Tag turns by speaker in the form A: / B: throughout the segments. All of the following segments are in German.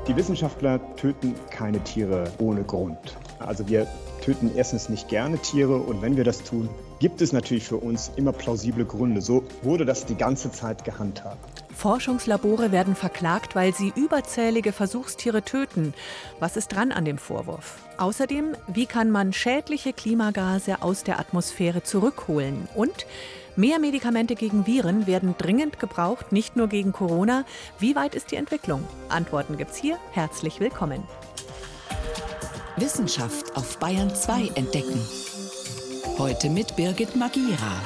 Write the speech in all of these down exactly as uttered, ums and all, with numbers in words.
A: Die Wissenschaftler töten keine Tiere ohne Grund. Also wir töten erstens nicht gerne Tiere und wenn wir das tun, gibt es natürlich für uns immer plausible Gründe. So wurde das die ganze Zeit gehandhabt.
B: Forschungslabore werden verklagt, weil sie überzählige Versuchstiere töten. Was ist dran an dem Vorwurf? Außerdem, wie kann man schädliche Klimagase aus der Atmosphäre zurückholen? Und mehr Medikamente gegen Viren werden dringend gebraucht, nicht nur gegen Corona. Wie weit ist die Entwicklung? Antworten gibt's hier. Herzlich willkommen.
C: Wissenschaft auf Bayern zwei entdecken. Heute mit Birgit Magira.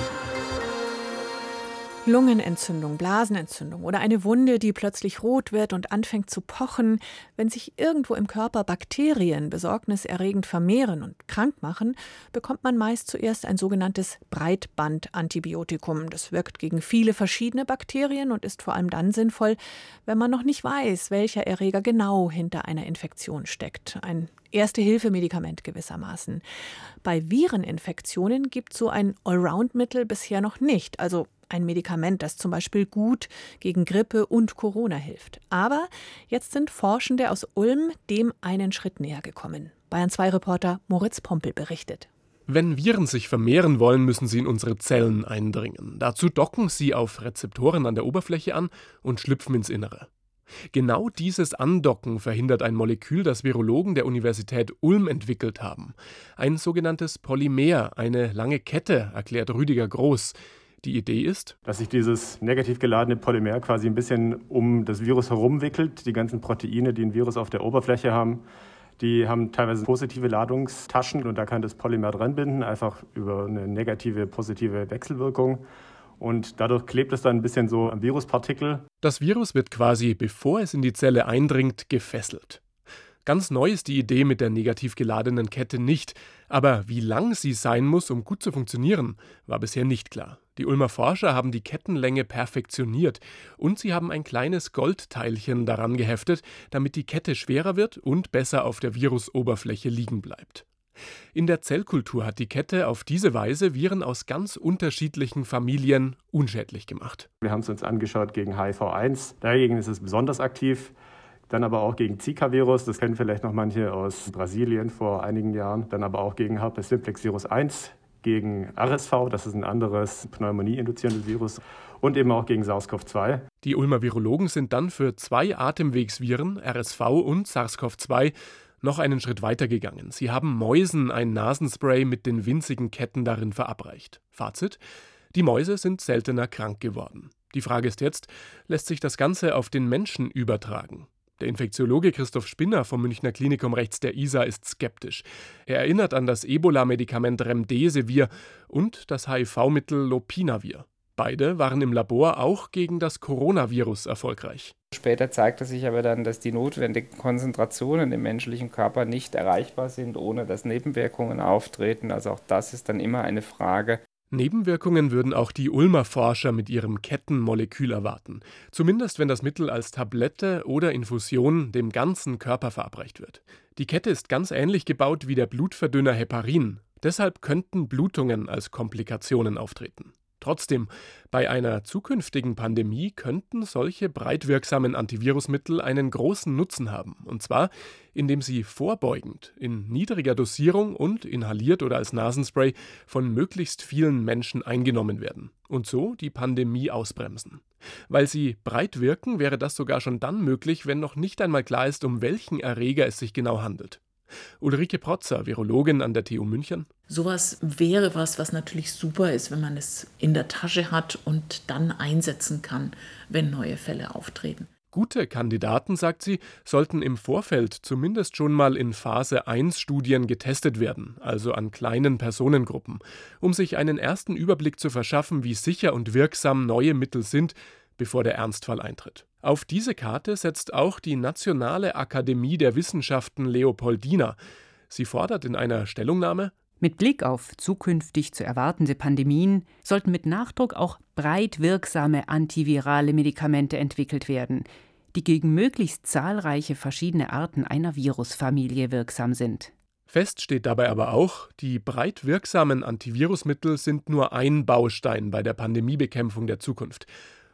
B: Lungenentzündung, Blasenentzündung oder eine Wunde, die plötzlich rot wird und anfängt zu pochen. Wenn sich irgendwo im Körper Bakterien besorgniserregend vermehren und krank machen, bekommt man meist zuerst ein sogenanntes Breitbandantibiotikum. Das wirkt gegen viele verschiedene Bakterien und ist vor allem dann sinnvoll, wenn man noch nicht weiß, welcher Erreger genau hinter einer Infektion steckt. Ein Erste-Hilfe-Medikament gewissermaßen. Bei Vireninfektionen gibt so ein Allround-Mittel bisher noch nicht, also ein Medikament, das zum Beispiel gut gegen Grippe und Corona hilft. Aber jetzt sind Forschende aus Ulm dem einen Schritt näher gekommen. Bayern zwei Reporter Moritz Pompel berichtet.
D: Wenn Viren sich vermehren wollen, müssen sie in unsere Zellen eindringen. Dazu docken sie auf Rezeptoren an der Oberfläche an und schlüpfen ins Innere. Genau dieses Andocken verhindert ein Molekül, das Virologen der Universität Ulm entwickelt haben. Ein sogenanntes Polymer, eine lange Kette, erklärt Rüdiger Groß. Die Idee ist,
E: dass sich dieses negativ geladene Polymer quasi ein bisschen um das Virus herumwickelt. Die ganzen Proteine, die ein Virus auf der Oberfläche haben, die haben teilweise positive Ladungstaschen und da kann das Polymer dran binden, einfach über eine negative, positive Wechselwirkung. Und dadurch klebt es dann ein bisschen so am Viruspartikel.
D: Das Virus wird quasi, bevor es in die Zelle eindringt, gefesselt. Ganz neu ist die Idee mit der negativ geladenen Kette nicht. Aber wie lang sie sein muss, um gut zu funktionieren, war bisher nicht klar. Die Ulmer Forscher haben die Kettenlänge perfektioniert und sie haben ein kleines Goldteilchen daran geheftet, damit die Kette schwerer wird und besser auf der Virusoberfläche liegen bleibt. In der Zellkultur hat die Kette auf diese Weise Viren aus ganz unterschiedlichen Familien unschädlich gemacht.
E: Wir haben es uns angeschaut gegen H I V eins, dagegen ist es besonders aktiv. Dann aber auch gegen Zika-Virus, das kennen vielleicht noch manche aus Brasilien vor einigen Jahren. Dann aber auch gegen Herpes simplex Virus eins, gegen R S V, das ist ein anderes pneumonie-induzierendes Virus. Und eben auch gegen SARS-C o V zwei.
D: Die Ulmer Virologen sind dann für zwei Atemwegsviren, R S V und SARS-C o V zwei, noch einen Schritt weiter gegangen. Sie haben Mäusen ein Nasenspray mit den winzigen Ketten darin verabreicht. Fazit: Die Mäuse sind seltener krank geworden. Die Frage ist jetzt, lässt sich das Ganze auf den Menschen übertragen? Der Infektiologe Christoph Spinner vom Münchner Klinikum rechts der I S A ist skeptisch. Er erinnert an das Ebola-Medikament Remdesivir und das H I V-Mittel Lopinavir. Beide waren im Labor auch gegen das Coronavirus erfolgreich.
F: Später zeigte sich aber dann, dass die notwendigen Konzentrationen im menschlichen Körper nicht erreichbar sind, ohne dass Nebenwirkungen auftreten. Also auch das ist dann immer eine Frage.
D: Nebenwirkungen würden auch die Ulmer Forscher mit ihrem Kettenmolekül erwarten. Zumindest wenn das Mittel als Tablette oder Infusion dem ganzen Körper verabreicht wird. Die Kette ist ganz ähnlich gebaut wie der Blutverdünner Heparin. Deshalb könnten Blutungen als Komplikationen auftreten. Trotzdem, bei einer zukünftigen Pandemie könnten solche breitwirksamen Antivirusmittel einen großen Nutzen haben. Und zwar, indem sie vorbeugend, in niedriger Dosierung und inhaliert oder als Nasenspray von möglichst vielen Menschen eingenommen werden. Und so die Pandemie ausbremsen. Weil sie breit wirken, wäre das sogar schon dann möglich, wenn noch nicht einmal klar ist, um welchen Erreger es sich genau handelt. Ulrike Protzer, Virologin an der T U München.
G: Sowas wäre was, was natürlich super ist, wenn man es in der Tasche hat und dann einsetzen kann, wenn neue Fälle auftreten.
D: Gute Kandidaten, sagt sie, sollten im Vorfeld zumindest schon mal in Phase eins Studien getestet werden, also an kleinen Personengruppen, um sich einen ersten Überblick zu verschaffen, wie sicher und wirksam neue Mittel sind, bevor der Ernstfall eintritt. Auf diese Karte setzt auch die Nationale Akademie der Wissenschaften Leopoldina. Sie fordert in einer Stellungnahme:
H: Mit Blick auf zukünftig zu erwartende Pandemien sollten mit Nachdruck auch breit wirksame antivirale Medikamente entwickelt werden, die gegen möglichst zahlreiche verschiedene Arten einer Virusfamilie wirksam sind.
D: Fest steht dabei aber auch, die breit wirksamen Antivirusmittel sind nur ein Baustein bei der Pandemiebekämpfung der Zukunft.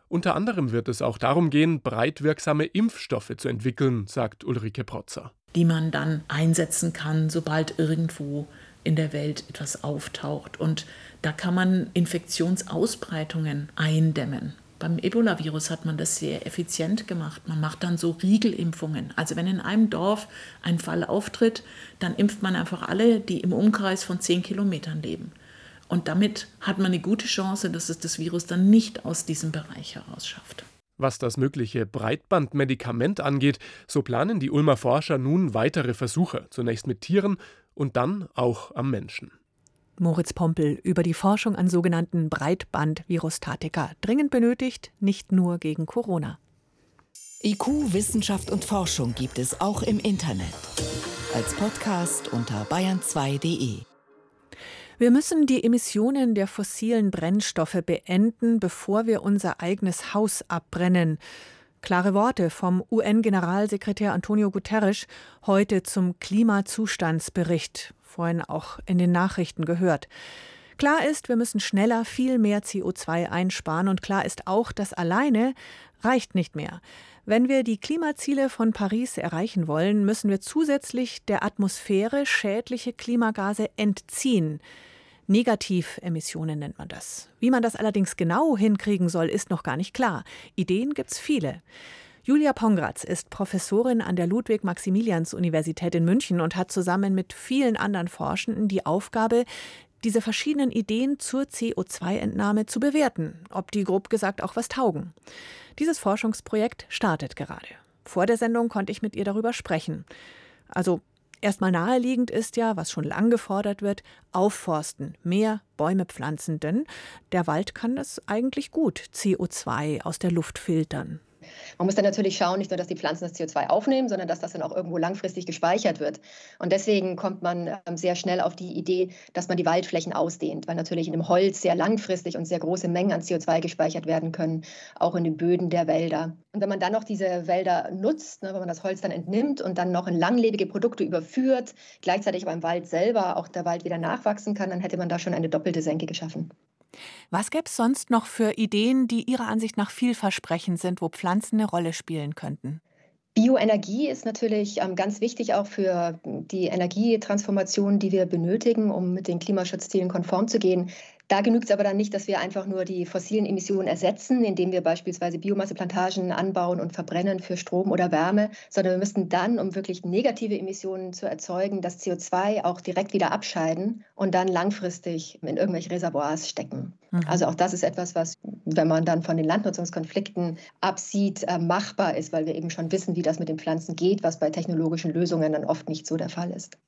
D: Unter anderem wird es auch darum gehen, breitwirksame Impfstoffe zu entwickeln, sagt Ulrike Protzer.
G: Die man dann einsetzen kann, sobald irgendwo in der Welt etwas auftaucht. Und da kann man Infektionsausbreitungen eindämmen. Beim Ebola-Virus hat man das sehr effizient gemacht. Man macht dann so Riegelimpfungen. Also wenn in einem Dorf ein Fall auftritt, dann impft man einfach alle, die im Umkreis von zehn Kilometern leben. Und damit hat man eine gute Chance, dass es das Virus dann nicht aus diesem Bereich heraus schafft.
D: Was das mögliche Breitbandmedikament angeht, so planen die Ulmer Forscher nun weitere Versuche, zunächst mit Tieren und dann auch am Menschen.
B: Moritz Pompel über die Forschung an sogenannten Breitband-Virustatika, dringend benötigt, nicht nur gegen Corona.
C: I Q, Wissenschaft und Forschung gibt es auch im Internet. Als Podcast unter bayern zwei punkt de.
B: Wir müssen die Emissionen der fossilen Brennstoffe beenden, bevor wir unser eigenes Haus abbrennen. Klare Worte vom U N-Generalsekretär Antonio Guterres heute zum Klimazustandsbericht. Vorhin auch in den Nachrichten gehört. Klar ist, wir müssen schneller viel mehr C O zwei einsparen und klar ist auch, das alleine reicht nicht mehr. Wenn wir die Klimaziele von Paris erreichen wollen, müssen wir zusätzlich der Atmosphäre schädliche Klimagase entziehen. Negativemissionen nennt man das. Wie man das allerdings genau hinkriegen soll, ist noch gar nicht klar. Ideen gibt's viele. Julia Pongratz ist Professorin an der Ludwig-Maximilians-Universität in München und hat zusammen mit vielen anderen Forschenden die Aufgabe, diese verschiedenen Ideen zur C O zwei Entnahme zu bewerten, ob die grob gesagt auch was taugen. Dieses Forschungsprojekt startet gerade. Vor der Sendung konnte ich mit ihr darüber sprechen. Also erstmal naheliegend ist ja, was schon lang gefordert wird, aufforsten, mehr Bäume pflanzen, denn der Wald kann das eigentlich gut, C O zwei aus der Luft filtern.
I: Man muss dann natürlich schauen, nicht nur, dass die Pflanzen das C O zwei aufnehmen, sondern dass das dann auch irgendwo langfristig gespeichert wird. Und deswegen kommt man sehr schnell auf die Idee, dass man die Waldflächen ausdehnt, weil natürlich in dem Holz sehr langfristig und sehr große Mengen an C O zwei gespeichert werden können, auch in den Böden der Wälder. Und wenn man dann noch diese Wälder nutzt, ne, wenn man das Holz dann entnimmt und dann noch in langlebige Produkte überführt, gleichzeitig beim Wald selber auch der Wald wieder nachwachsen kann, dann hätte man da schon eine doppelte Senke geschaffen.
B: Was gäbe es sonst noch für Ideen, die Ihrer Ansicht nach vielversprechend sind, wo Pflanzen eine Rolle spielen könnten?
I: Bioenergie ist natürlich ähm, ganz wichtig auch für die Energietransformation, die wir benötigen, um mit den Klimaschutzzielen konform zu gehen. Da genügt es aber dann nicht, dass wir einfach nur die fossilen Emissionen ersetzen, indem wir beispielsweise Biomasseplantagen anbauen und verbrennen für Strom oder Wärme, sondern wir müssten dann, um wirklich negative Emissionen zu erzeugen, das C O zwei auch direkt wieder abscheiden und dann langfristig in irgendwelche Reservoirs stecken. Mhm. Also auch das ist etwas, was, wenn man dann von den Landnutzungskonflikten absieht, äh, machbar ist, weil wir eben schon wissen, wie das mit den Pflanzen geht, was bei technologischen Lösungen dann oft nicht so der Fall ist.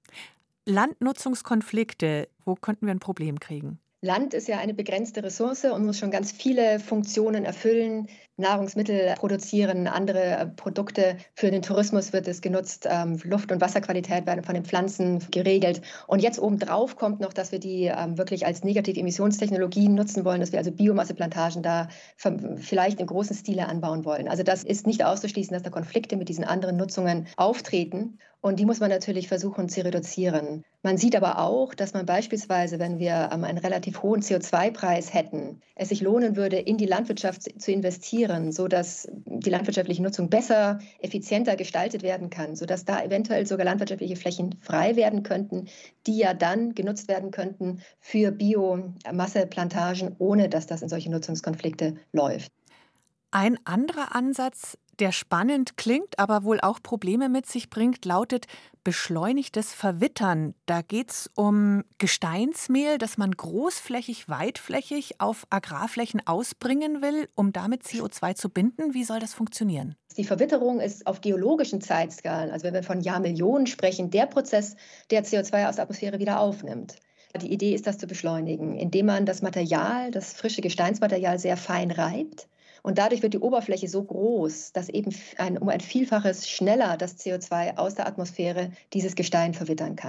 B: Landnutzungskonflikte, wo könnten wir ein Problem kriegen?
I: Land ist ja eine begrenzte Ressource und muss schon ganz viele Funktionen erfüllen. Nahrungsmittel produzieren, andere Produkte. Für den Tourismus wird es genutzt. Ähm, Luft- und Wasserqualität werden von den Pflanzen geregelt. Und jetzt obendrauf kommt noch, dass wir die ähm, wirklich als Negativ-Emissionstechnologien nutzen wollen, dass wir also Biomasseplantagen da vielleicht in großen Stile anbauen wollen. Also das ist nicht auszuschließen, dass da Konflikte mit diesen anderen Nutzungen auftreten. Und die muss man natürlich versuchen zu reduzieren. Man sieht aber auch, dass man beispielsweise, wenn wir ähm, einen relativ hohen C O zwei Preis hätten, es sich lohnen würde, in die Landwirtschaft zu investieren, sodass die landwirtschaftliche Nutzung besser, effizienter gestaltet werden kann, sodass da eventuell sogar landwirtschaftliche Flächen frei werden könnten, die ja dann genutzt werden könnten für Biomasseplantagen, ohne dass das in solche Nutzungskonflikte läuft.
B: Ein anderer Ansatz, der spannend klingt, aber wohl auch Probleme mit sich bringt, lautet beschleunigtes Verwittern. Da geht es um Gesteinsmehl, das man großflächig, weitflächig auf Agrarflächen ausbringen will, um damit C O zwei zu binden. Wie soll das funktionieren?
I: Die Verwitterung ist auf geologischen Zeitskalen, also wenn wir von Jahrmillionen sprechen, der Prozess, der C O zwei aus der Atmosphäre wieder aufnimmt. Die Idee ist, das zu beschleunigen, indem man das Material, das frische Gesteinsmaterial sehr fein reibt. Und dadurch wird die Oberfläche so groß, dass eben ein, um ein Vielfaches schneller das C O zwei aus der Atmosphäre dieses Gestein verwittern kann.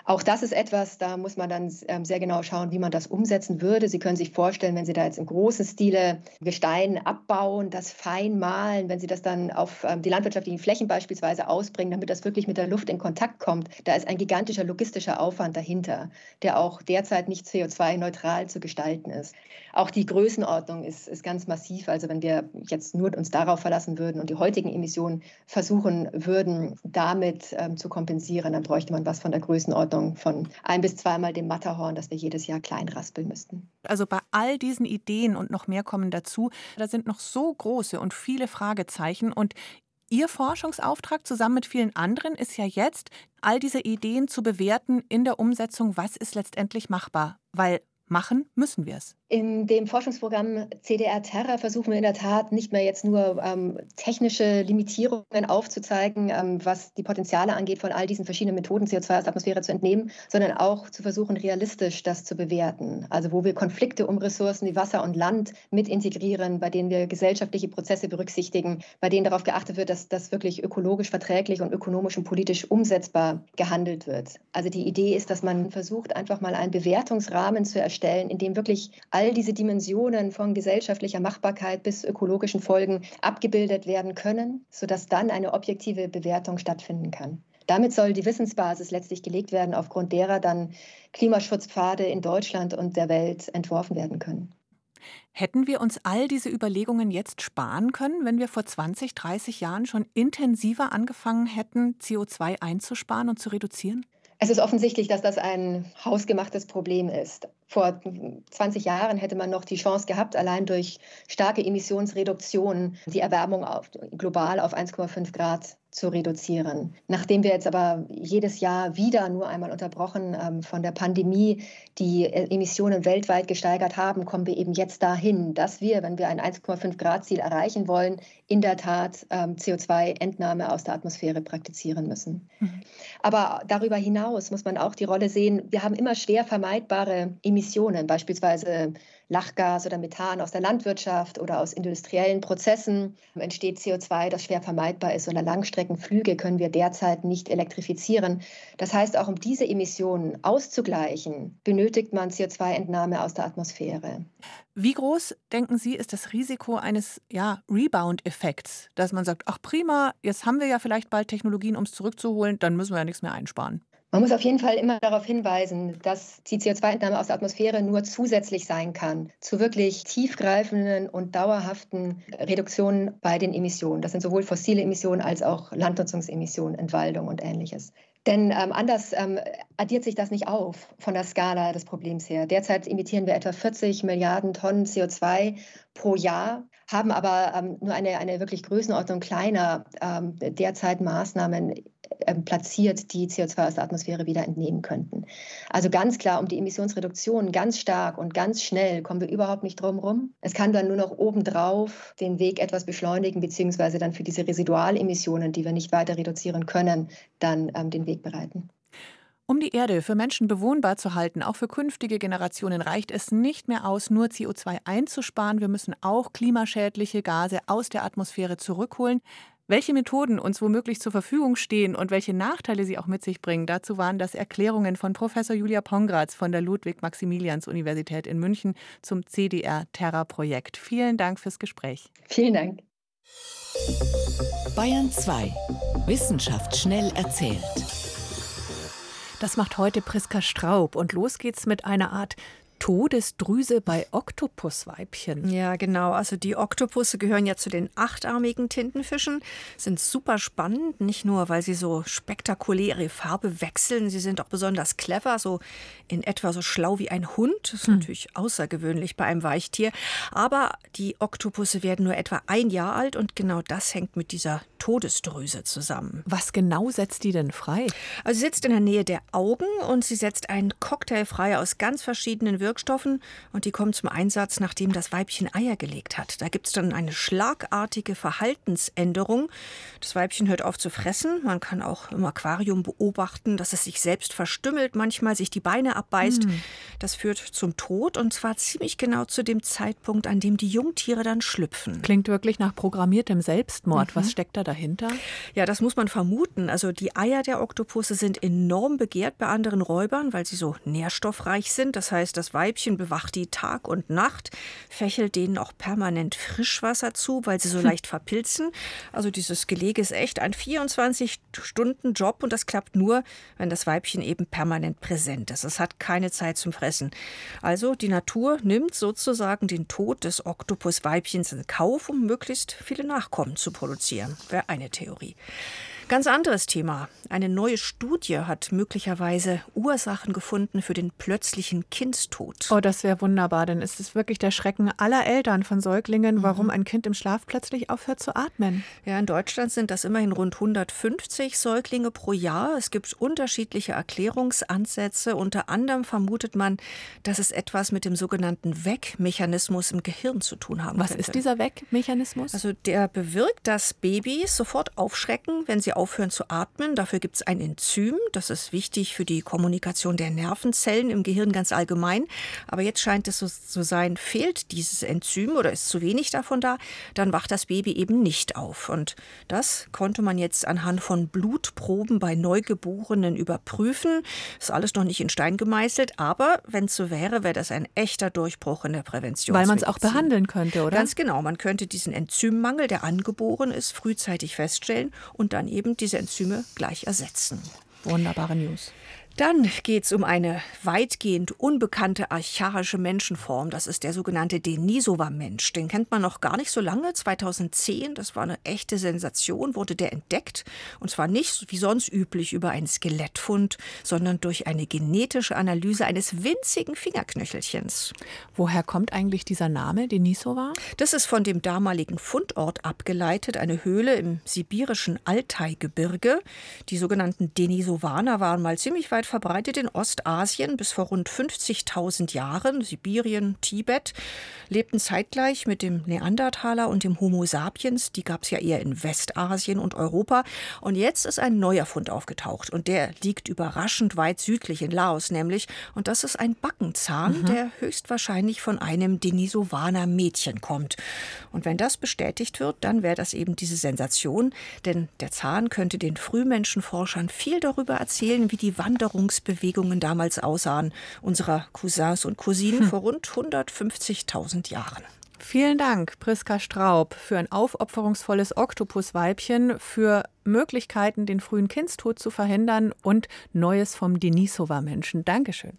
I: Auch das ist etwas, da muss man dann sehr genau schauen, wie man das umsetzen würde. Sie können sich vorstellen, wenn Sie da jetzt im großen Stile Gestein abbauen, das fein mahlen, wenn Sie das dann auf die landwirtschaftlichen Flächen beispielsweise ausbringen, damit das wirklich mit der Luft in Kontakt kommt, da ist ein gigantischer logistischer Aufwand dahinter, der auch derzeit nicht C O zwei neutral zu gestalten ist. Auch die Größenordnung ist, ist ganz massiv. Also wenn wir jetzt nur uns darauf verlassen würden und die heutigen Emissionen versuchen würden, damit ähm, zu kompensieren, dann bräuchte man was von der Größenordnung von ein bis zweimal dem Matterhorn, das wir jedes Jahr klein raspeln müssten.
B: Also bei all diesen Ideen und noch mehr kommen dazu, da sind noch so große und viele Fragezeichen. Und Ihr Forschungsauftrag zusammen mit vielen anderen ist ja jetzt, all diese Ideen zu bewerten in der Umsetzung, was ist letztendlich machbar. Weil machen müssen wir es.
I: In dem Forschungsprogramm C D R Terra versuchen wir in der Tat nicht mehr jetzt nur ähm, technische Limitierungen aufzuzeigen, ähm, was die Potenziale angeht, von all diesen verschiedenen Methoden C O zwei aus der Atmosphäre zu entnehmen, sondern auch zu versuchen, realistisch das zu bewerten. Also wo wir Konflikte um Ressourcen wie Wasser und Land mit integrieren, bei denen wir gesellschaftliche Prozesse berücksichtigen, bei denen darauf geachtet wird, dass das wirklich ökologisch verträglich und ökonomisch und politisch umsetzbar gehandelt wird. Also die Idee ist, dass man versucht, einfach mal einen Bewertungsrahmen zu erstellen, in dem wirklich all diese Dimensionen von gesellschaftlicher Machbarkeit bis ökologischen Folgen abgebildet werden können, sodass dann eine objektive Bewertung stattfinden kann. Damit soll die Wissensbasis letztlich gelegt werden, aufgrund derer dann Klimaschutzpfade in Deutschland und der Welt entworfen werden können.
B: Hätten wir uns all diese Überlegungen jetzt sparen können, wenn wir vor zwanzig, dreißig Jahren schon intensiver angefangen hätten, C O zwei einzusparen und zu reduzieren?
I: Es ist offensichtlich, dass das ein hausgemachtes Problem ist. Vor zwanzig Jahren hätte man noch die Chance gehabt, allein durch starke Emissionsreduktionen die Erwärmung auf, global auf eins Komma fünf Grad zu reduzieren. Nachdem wir jetzt aber jedes Jahr wieder nur einmal unterbrochen ähm, von der Pandemie die Emissionen weltweit gesteigert haben, kommen wir eben jetzt dahin, dass wir, wenn wir ein eins Komma fünf Grad Ziel erreichen wollen, in der Tat ähm, C O zwei Entnahme aus der Atmosphäre praktizieren müssen. Mhm. Aber darüber hinaus muss man auch die Rolle sehen, wir haben immer schwer vermeidbare Emissionen, beispielsweise Lachgas oder Methan aus der Landwirtschaft oder aus industriellen Prozessen entsteht C O zwei, das schwer vermeidbar ist. Oder Langstreckenflüge können wir derzeit nicht elektrifizieren. Das heißt, auch um diese Emissionen auszugleichen, benötigt man C O zwei Entnahme aus der Atmosphäre.
B: Wie groß, denken Sie, ist das Risiko eines ja, Rebound-Effekts, dass man sagt, ach prima, jetzt haben wir ja vielleicht bald Technologien, um es zurückzuholen, dann müssen wir ja nichts mehr einsparen?
I: Man muss auf jeden Fall immer darauf hinweisen, dass die C O zwei Entnahme aus der Atmosphäre nur zusätzlich sein kann zu wirklich tiefgreifenden und dauerhaften Reduktionen bei den Emissionen. Das sind sowohl fossile Emissionen als auch Landnutzungsemissionen, Entwaldung und Ähnliches. Denn ähm, anders ähm, addiert sich das nicht auf von der Skala des Problems her. Derzeit emittieren wir etwa vierzig Milliarden Tonnen C O zwei pro Jahr, haben aber ähm, nur eine, eine wirklich Größenordnung kleiner ähm, derzeit Maßnahmen ähm, platziert, die C O zwei aus der Atmosphäre wieder entnehmen könnten. Also ganz klar, um die Emissionsreduktion ganz stark und ganz schnell kommen wir überhaupt nicht drum rum. Es kann dann nur noch obendrauf den Weg etwas beschleunigen, beziehungsweise dann für diese Residualemissionen, die wir nicht weiter reduzieren können, dann ähm, den Weg bereiten.
B: Um die Erde für Menschen bewohnbar zu halten, auch für künftige Generationen, reicht es nicht mehr aus, nur C O zwei einzusparen. Wir müssen auch klimaschädliche Gase aus der Atmosphäre zurückholen. Welche Methoden uns womöglich zur Verfügung stehen und welche Nachteile sie auch mit sich bringen, dazu waren das Erklärungen von Professor Julia Pongratz von der Ludwig-Maximilians-Universität in München zum C D R Terra-Projekt. Vielen Dank fürs Gespräch.
I: Vielen Dank.
C: Bayern zwei. Wissenschaft schnell erzählt.
B: Das macht heute Priska Straub und los geht's mit einer Art Todesdrüse bei Oktopusweibchen.
J: Ja, genau. Also die Oktopusse gehören ja zu den achtarmigen Tintenfischen, sind super spannend, nicht nur, weil sie so spektakuläre Farbe wechseln, sie sind auch besonders clever, so in etwa so schlau wie ein Hund. Das ist hm. natürlich außergewöhnlich bei einem Weichtier. Aber die Oktopusse werden nur etwa ein Jahr alt und genau das hängt mit dieser Todesdrüse zusammen.
B: Was genau setzt die denn frei?
J: Also sie sitzt in der Nähe der Augen und sie setzt einen Cocktail frei aus ganz verschiedenen Wirkstoffen. Wirkstoffen und die kommen zum Einsatz, nachdem das Weibchen Eier gelegt hat. Da gibt es dann eine schlagartige Verhaltensänderung. Das Weibchen hört auf zu fressen. Man kann auch im Aquarium beobachten, dass es sich selbst verstümmelt, manchmal sich die Beine abbeißt. Mhm. Das führt zum Tod und zwar ziemlich genau zu dem Zeitpunkt, an dem die Jungtiere dann schlüpfen.
B: Klingt wirklich nach programmiertem Selbstmord. Mhm. Was steckt da dahinter?
J: Ja, das muss man vermuten. Also die Eier der Oktopusse sind enorm begehrt bei anderen Räubern, weil sie so nährstoffreich sind. Das heißt, das Weibchen bewacht die Tag und Nacht, fächelt denen auch permanent Frischwasser zu, weil sie so leicht verpilzen. Also dieses Gelege ist echt ein vierundzwanzig-Stunden-Job und das klappt nur, wenn das Weibchen eben permanent präsent ist. Es hat keine Zeit zum Fressen. Also die Natur nimmt sozusagen den Tod des Oktopusweibchens in Kauf, um möglichst viele Nachkommen zu produzieren. Wäre eine Theorie. Ganz anderes Thema. Eine neue Studie hat möglicherweise Ursachen gefunden für den plötzlichen Kindstod.
B: Oh, das wäre wunderbar, denn es ist wirklich der Schrecken aller Eltern von Säuglingen, warum ein Kind im Schlaf plötzlich aufhört zu atmen.
J: Ja, in Deutschland sind das immerhin rund hundertfünfzig Säuglinge pro Jahr. Es gibt unterschiedliche Erklärungsansätze. Unter anderem vermutet man, dass es etwas mit dem sogenannten Weckmechanismus im Gehirn zu tun haben
B: Was
J: könnte.
B: ist dieser Weckmechanismus?
J: Also der bewirkt, dass Babys sofort aufschrecken, wenn sie aufhören zu atmen. Dafür gibt es ein Enzym. Das ist wichtig für die Kommunikation der Nervenzellen im Gehirn ganz allgemein. Aber jetzt scheint es so zu sein, fehlt dieses Enzym oder ist zu wenig davon da, dann wacht das Baby eben nicht auf. Und das konnte man jetzt anhand von Blutproben bei Neugeborenen überprüfen. Ist alles noch nicht in Stein gemeißelt, aber wenn es so wäre, wäre das ein echter Durchbruch in der Prävention.
B: Weil man es auch behandeln könnte, oder?
J: Ganz genau. Man könnte diesen Enzymmangel, der angeboren ist, frühzeitig feststellen und dann eben diese Enzyme gleich ersetzen.
B: Wunderbare News.
J: Dann geht es um eine weitgehend unbekannte archaische Menschenform. Das ist der sogenannte Denisova-Mensch. Den kennt man noch gar nicht so lange. zweitausendzehn, das war eine echte Sensation, wurde der entdeckt. Und zwar nicht wie sonst üblich über einen Skelettfund, sondern durch eine genetische Analyse eines winzigen Fingerknöchelchens.
B: Woher kommt eigentlich dieser Name, Denisova?
J: Das ist von dem damaligen Fundort abgeleitet, eine Höhle im sibirischen Altai-Gebirge. Die sogenannten Denisovaner waren mal ziemlich weit verbreitet in Ostasien bis vor rund fünfzigtausend Jahren. Sibirien, Tibet lebten zeitgleich mit dem Neandertaler und dem Homo sapiens. Die gab es ja eher in Westasien und Europa. Und jetzt ist ein neuer Fund aufgetaucht. Und der liegt überraschend weit südlich in Laos nämlich. Und das ist ein Backenzahn, mhm. der höchstwahrscheinlich von einem Denisovaner-Mädchen kommt. Und wenn das bestätigt wird, dann wäre das eben diese Sensation. Denn der Zahn könnte den Frühmenschenforschern viel darüber erzählen, wie die Wanderung Bewegungen damals aussahen, unserer Cousins und Cousinen hm. vor rund hundertfünfzigtausend Jahren.
B: Vielen Dank, Priska Straub, für ein aufopferungsvolles Oktopusweibchen, für Möglichkeiten, den frühen Kindstod zu verhindern und Neues vom Denisova-Menschen. Dankeschön.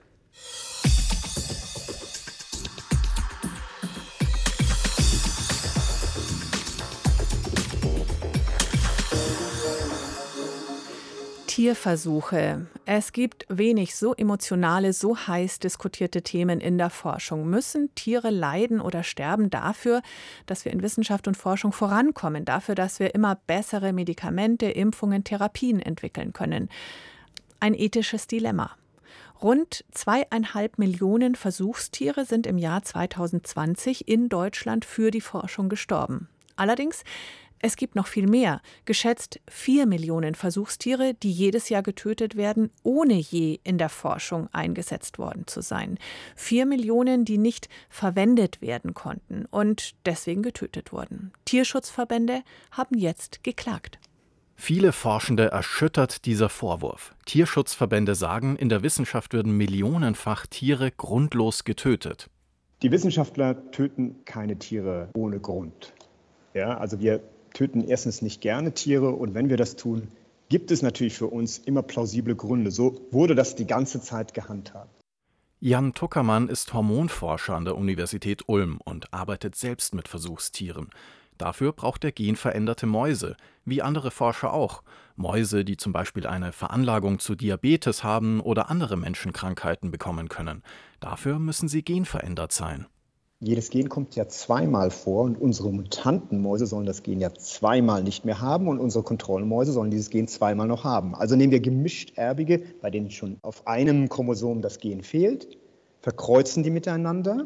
B: Tierversuche. Es gibt wenig so emotionale, so heiß diskutierte Themen in der Forschung. Müssen Tiere leiden oder sterben dafür, dass wir in Wissenschaft und Forschung vorankommen, dafür, dass wir immer bessere Medikamente, Impfungen, Therapien entwickeln können? Ein ethisches Dilemma. Rund zweieinhalb Millionen Versuchstiere sind im Jahr zweitausendzwanzig in Deutschland für die Forschung gestorben. Allerdings es gibt noch viel mehr, geschätzt vier Millionen Versuchstiere, die jedes Jahr getötet werden, ohne je in der Forschung eingesetzt worden zu sein. Vier Millionen, die nicht verwendet werden konnten und deswegen getötet wurden. Tierschutzverbände haben jetzt geklagt.
K: Viele Forschende erschüttert dieser Vorwurf. Tierschutzverbände sagen, in der Wissenschaft würden millionenfach Tiere grundlos getötet.
A: Die Wissenschaftler töten keine Tiere ohne Grund. Ja, also wir töten erstens nicht gerne Tiere und wenn wir das tun, gibt es natürlich für uns immer plausible Gründe. So wurde das die ganze Zeit gehandhabt.
K: Jan Tuckermann ist Hormonforscher an der Universität Ulm und arbeitet selbst mit Versuchstieren. Dafür braucht er genveränderte Mäuse, wie andere Forscher auch. Mäuse, die zum Beispiel eine Veranlagung zu Diabetes haben oder andere Menschenkrankheiten bekommen können. Dafür müssen sie genverändert sein.
A: Jedes Gen kommt ja zweimal vor und unsere Mutantenmäuse sollen das Gen ja zweimal nicht mehr haben und unsere Kontrollmäuse sollen dieses Gen zweimal noch haben. Also nehmen wir gemischt erbige, bei denen schon auf einem Chromosom das Gen fehlt, verkreuzen die miteinander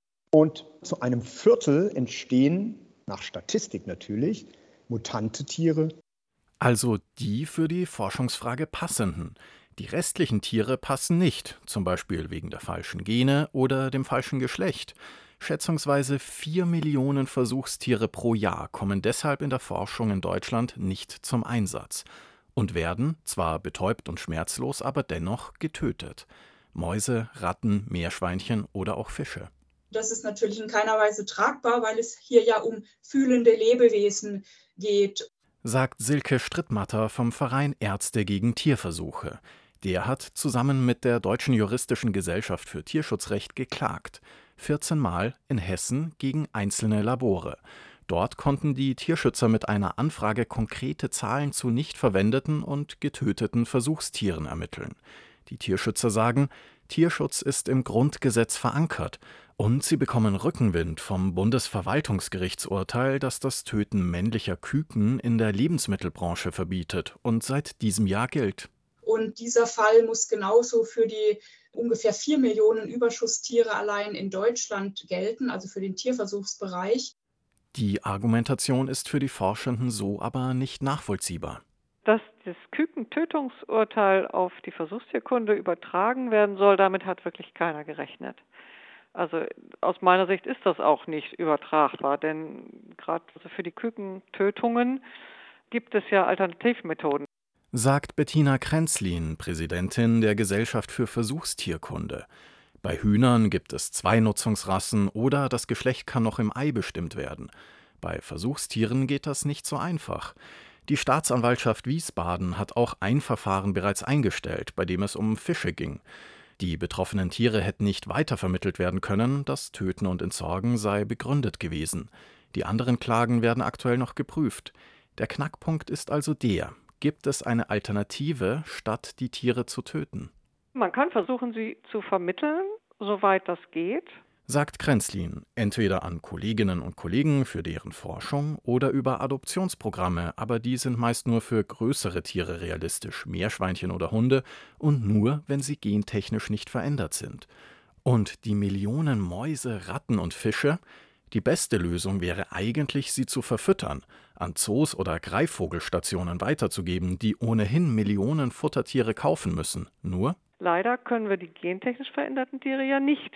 A: und zu einem Viertel entstehen, nach Statistik natürlich, mutante Tiere.
K: Also die für die Forschungsfrage passenden. Die restlichen Tiere passen nicht, zum Beispiel wegen der falschen Gene oder dem falschen Geschlecht. Schätzungsweise vier Millionen Versuchstiere pro Jahr kommen deshalb in der Forschung in Deutschland nicht zum Einsatz und werden, zwar betäubt und schmerzlos, aber dennoch getötet. Mäuse, Ratten, Meerschweinchen oder auch Fische.
L: Das ist natürlich in keiner Weise tragbar, weil es hier ja um fühlende Lebewesen geht.
K: Sagt Silke Strittmatter vom Verein Ärzte gegen Tierversuche. Der hat zusammen mit der Deutschen Juristischen Gesellschaft für Tierschutzrecht geklagt. vierzehn Mal in Hessen gegen einzelne Labore. Dort konnten die Tierschützer mit einer Anfrage konkrete Zahlen zu nicht verwendeten und getöteten Versuchstieren ermitteln. Die Tierschützer sagen, Tierschutz ist im Grundgesetz verankert und sie bekommen Rückenwind vom Bundesverwaltungsgerichtsurteil, das das Töten männlicher Küken in der Lebensmittelbranche verbietet und seit diesem Jahr gilt.
L: Und dieser Fall muss genauso für die ungefähr vier Millionen Überschusstiere allein in Deutschland gelten, also für den Tierversuchsbereich.
K: Die Argumentation ist für die Forschenden so aber nicht nachvollziehbar.
M: Dass das Kükentötungsurteil auf die Versuchstierkunde übertragen werden soll, damit hat wirklich keiner gerechnet. Also aus meiner Sicht ist das auch nicht übertragbar, denn gerade für die Kükentötungen gibt es ja Alternativmethoden.
K: Sagt Bettina Krenzlin, Präsidentin der Gesellschaft für Versuchstierkunde. Bei Hühnern gibt es zwei Nutzungsrassen oder das Geschlecht kann noch im Ei bestimmt werden. Bei Versuchstieren geht das nicht so einfach. Die Staatsanwaltschaft Wiesbaden hat auch ein Verfahren bereits eingestellt, bei dem es um Fische ging. Die betroffenen Tiere hätten nicht weitervermittelt werden können, das Töten und Entsorgen sei begründet gewesen. Die anderen Klagen werden aktuell noch geprüft. Der Knackpunkt ist also der: Gibt es eine Alternative, statt die Tiere zu töten?
M: Man kann versuchen, sie zu vermitteln, soweit das geht.
K: Sagt Krenzlin, entweder an Kolleginnen und Kollegen für deren Forschung oder über Adoptionsprogramme, aber die sind meist nur für größere Tiere realistisch, Meerschweinchen oder Hunde, und nur, wenn sie gentechnisch nicht verändert sind. Und die Millionen Mäuse, Ratten und Fische? Die beste Lösung wäre eigentlich, sie zu verfüttern, an Zoos oder Greifvogelstationen weiterzugeben, die ohnehin Millionen Futtertiere kaufen müssen. Nur?
M: Leider können wir die gentechnisch veränderten Tiere ja nicht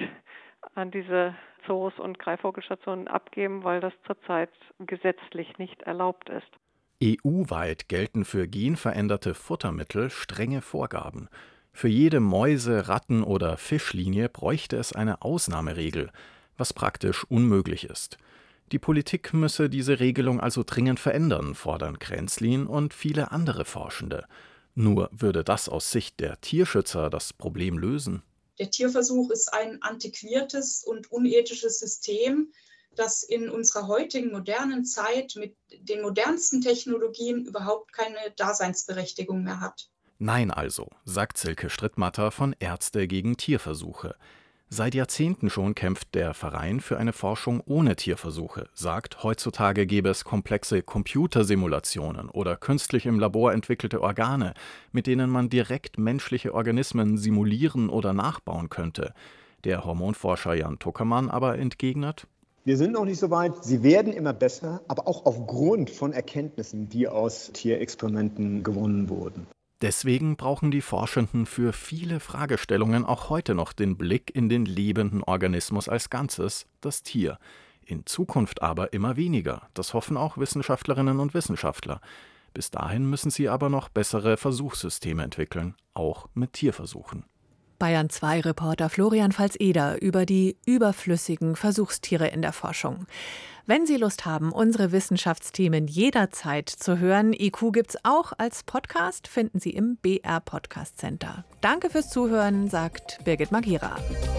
M: an diese Zoos und Greifvogelstationen abgeben, weil das zurzeit gesetzlich nicht erlaubt ist.
K: E U-weit gelten für genveränderte Futtermittel strenge Vorgaben. Für jede Mäuse-, Ratten- oder Fischlinie bräuchte es eine Ausnahmeregel, was praktisch unmöglich ist. Die Politik müsse diese Regelung also dringend verändern, fordern Krenzlin und viele andere Forschende. Nur würde das aus Sicht der Tierschützer das Problem lösen?
L: Der Tierversuch ist ein antiquiertes und unethisches System, das in unserer heutigen modernen Zeit mit den modernsten Technologien überhaupt keine Daseinsberechtigung mehr hat.
K: Nein also, sagt Silke Strittmatter von Ärzte gegen Tierversuche. Seit Jahrzehnten schon kämpft der Verein für eine Forschung ohne Tierversuche, sagt, heutzutage gäbe es komplexe Computersimulationen oder künstlich im Labor entwickelte Organe, mit denen man direkt menschliche Organismen simulieren oder nachbauen könnte. Der Hormonforscher Jan Tuckermann aber entgegnet:
A: Wir sind noch nicht so weit. Sie werden immer besser, aber auch aufgrund von Erkenntnissen, die aus Tierexperimenten gewonnen wurden.
K: Deswegen brauchen die Forschenden für viele Fragestellungen auch heute noch den Blick in den lebenden Organismus als Ganzes, das Tier. In Zukunft aber immer weniger. Das hoffen auch Wissenschaftlerinnen und Wissenschaftler. Bis dahin müssen sie aber noch bessere Versuchssysteme entwickeln, auch mit Tierversuchen.
B: Bayern zwei Reporter Florian Pfalz-Eder über die überflüssigen Versuchstiere in der Forschung. Wenn Sie Lust haben, unsere Wissenschaftsthemen jederzeit zu hören, I Q gibt's auch als Podcast, finden Sie im B R Podcast Center. Danke fürs Zuhören, sagt Birgit Magira.